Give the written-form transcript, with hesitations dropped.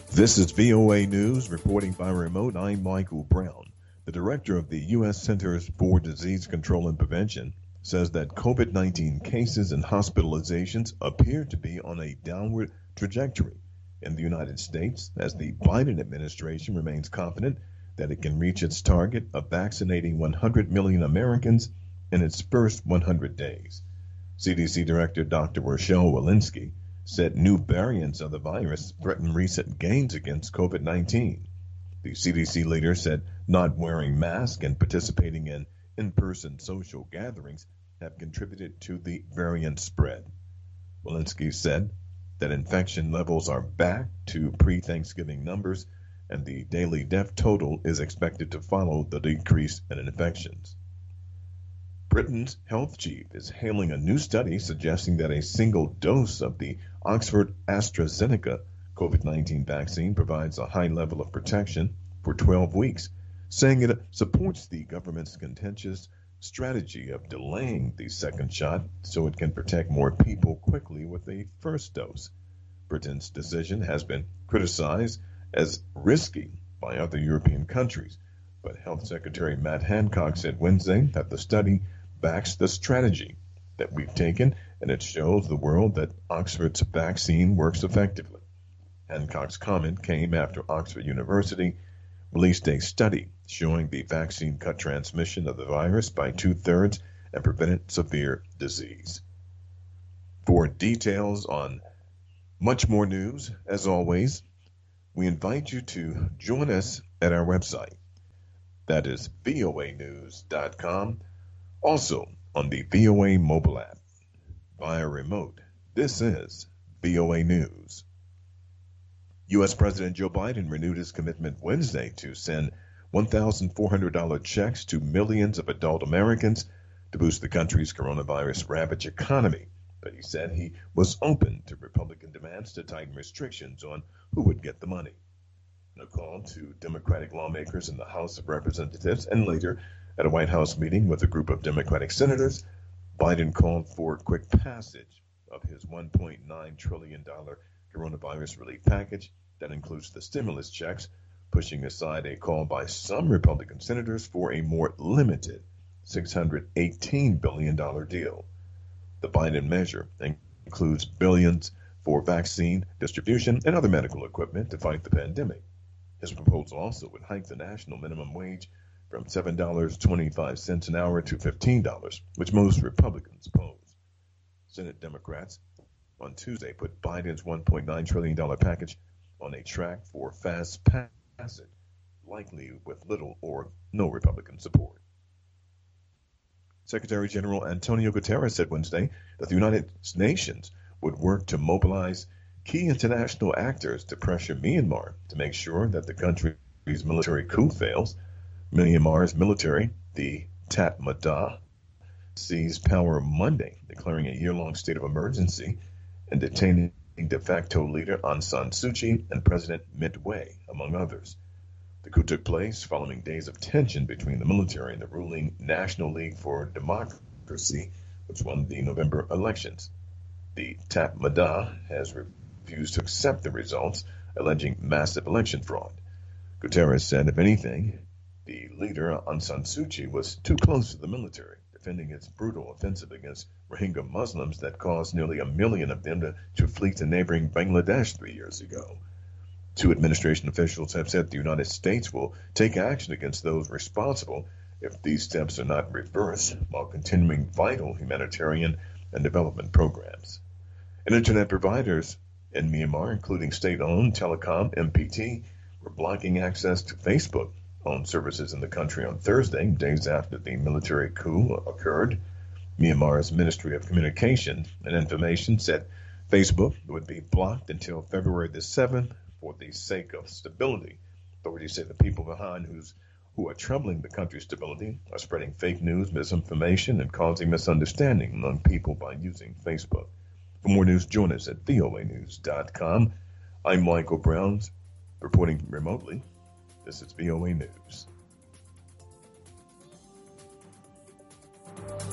This is VOA News, reporting by remote. I'm Michael Brown. The director of the U.S. Centers for Disease Control and Prevention says that COVID-19 cases and hospitalizations appear to be on a downward trajectory in the United States as the Biden administration remains confident that it can reach its target of vaccinating 100 million Americans in its first 100 days. CDC Director Dr. Rochelle Walensky said new variants of the virus threaten recent gains against COVID-19. The CDC leader said not wearing masks and participating in in-person social gatherings have contributed to the variant spread. Walensky said that infection levels are back to pre-Thanksgiving numbers and the daily death total is expected to follow the decrease in infections. Britain's health chief is hailing a new study suggesting that a single dose of the Oxford AstraZeneca COVID-19 vaccine provides a high level of protection for 12 weeks, saying it supports the government's contentious strategy of delaying the second shot so it can protect more people quickly with a first dose. Britain's decision has been criticized as risky by other European countries, but Health Secretary Matt Hancock said Wednesday that the study backs the strategy that we've taken, and it shows the world that Oxford's vaccine works effectively. Hancock's comment came after Oxford University released a study showing the vaccine cut transmission of the virus by 2/3 and prevented severe disease. For details on much more news, as always, we invite you to join us at our website. That is voanews.com. Also on the VOA mobile app. Via remote, this is VOA News. U.S. President Joe Biden renewed his commitment Wednesday to send $1,400 checks to millions of adult Americans to boost the country's coronavirus-ravaged economy. But he said he was open to Republican demands to tighten restrictions on who would get the money. In a call to Democratic lawmakers in the House of Representatives and later at a White House meeting with a group of Democratic senators, Biden called for quick passage of his $1.9 trillion coronavirus relief package that includes the stimulus checks, pushing aside a call by some Republican senators for a more limited $618 billion deal. The Biden measure includes billions for vaccine distribution and other medical equipment to fight the pandemic. His proposal also would hike the national minimum wage from $7.25 an hour to $15, which most Republicans oppose. Senate Democrats on Tuesday put Biden's $1.9 trillion package on a track for fast passage, likely with little or no Republican support. Secretary General Antonio Guterres said Wednesday that the United Nations would work to mobilize key international actors to pressure Myanmar to make sure that the country's military coup fails. Myanmar's military, the Tatmadaw, seized power Monday, declaring a year-long state of emergency and detaining de facto leader Aung San Suu Kyi and President Mint Wei, among others. The coup took place following days of tension between the military and the ruling National League for Democracy, which won the November elections. The Tatmadaw has refused to accept the results, alleging massive election fraud. Guterres said, if anything, the leader, Aung San Suu Kyi, was too close to the military, defending its brutal offensive against Rohingya Muslims that caused nearly 1 million of them to flee to neighboring Bangladesh 3 years ago. Two administration officials have said the United States will take action against those responsible if these steps are not reversed, while continuing vital humanitarian and development programs. And internet providers in Myanmar, including state-owned Telecom MPT, were blocking access to Facebook on services in the country on Thursday, days after the military coup occurred. Myanmar's Ministry of Communications and Information said Facebook would be blocked until February the 7th for the sake of stability. Authorities say the people behind who are troubling the country's stability are spreading fake news, misinformation, and causing misunderstanding among people by using Facebook. For more news, join us at voanews.com. I'm Michael Brown, reporting remotely. This is VOA News.